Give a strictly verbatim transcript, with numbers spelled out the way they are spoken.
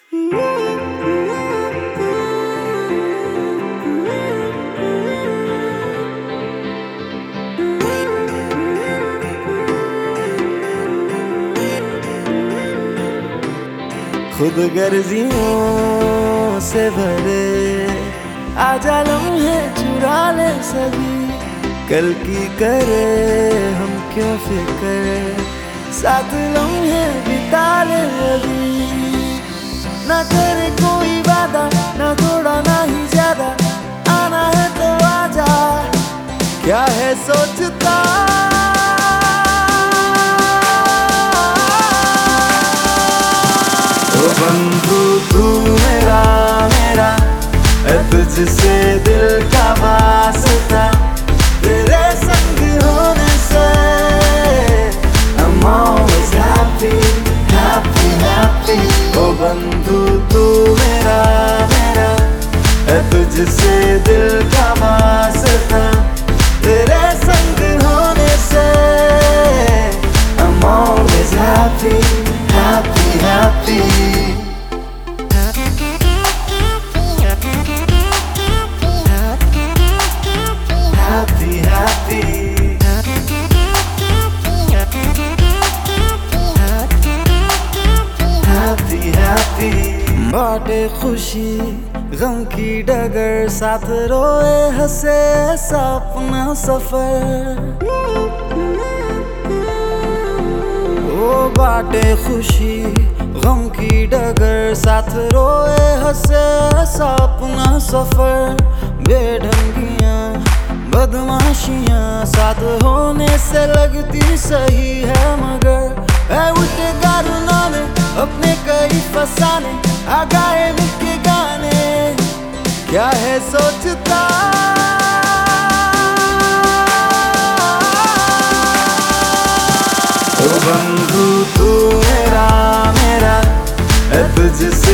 खुद गर्जियों से भरे आजा लम्हे चुरा ले सभी, कल की करे हम क्यों फिक्र, साथ लम्हे बिता ले अभी। ना करे कोई वादा, ना थोड़ा ना ही ज्यादा, आना है तो आजा, क्या है सोचता। ओ बंधु तू मेरा मेरा है, तुझसे दिल का वास्ता, तेरे संग होने से I'm always happy, happy, happy। ओ बंधु तू मेरा मेरा है, तुझसे दिल का वास्ता, तेरे संग होने से I'm always happy, happy, happy। Happy, happy, happy, happy। बाटे खुशी गम की डगर, साथ रोए हंसे ऐसा अपना सफर। ओ बाटे खुशी गम की डगर, साथ रोए हंसे ऐसा अपना सफर। बेढंगियां बदमाशियां साथ होने से लगती सही है, मगर है उल्टे कारणों में अपने कई फसाने, आ गाए मिलके गाने, क्या है सोचता। ओ बंधु तू मेरा मेरा है, तुझसे